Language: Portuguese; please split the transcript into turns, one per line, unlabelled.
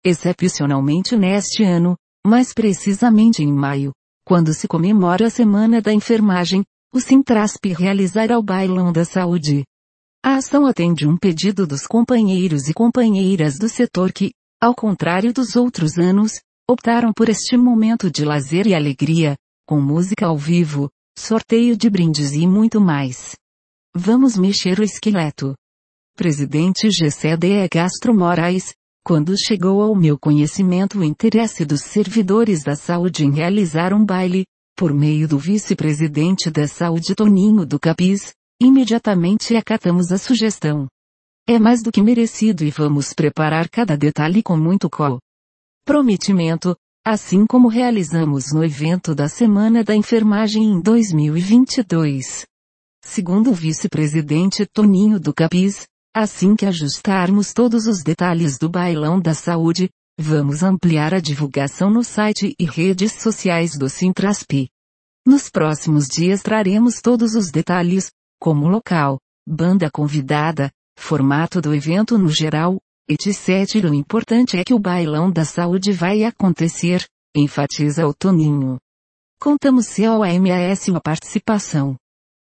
excepcionalmente neste ano, mais precisamente em maio, quando se comemora a Semana da Enfermagem, o Sintrasp realizará o Bailão da Saúde. A ação atende um pedido dos companheiros e companheiras do setor que, ao contrário dos outros anos, optaram por este momento de lazer e alegria, com música ao vivo, sorteio de brindes e muito mais. Vamos mexer o esqueleto. Presidente GCDE Castro Moraes, quando chegou ao meu conhecimento o interesse dos servidores da saúde em realizar um baile, por meio do vice-presidente da saúde Toninho do Capis, imediatamente acatamos a sugestão. É mais do que merecido e vamos preparar cada detalhe com muito comprometimento, assim como realizamos no evento da Semana da Enfermagem em 2022. Segundo o vice-presidente Toninho do Capis, assim que ajustarmos todos os detalhes do Bailão da Saúde, vamos ampliar a divulgação no site e redes sociais do Sintrasp. Nos próximos dias traremos todos os detalhes, como local, banda convidada, formato do evento no geral, etc. O importante é que o Bailão da Saúde vai acontecer, enfatiza o Toninho. Contamos com a participação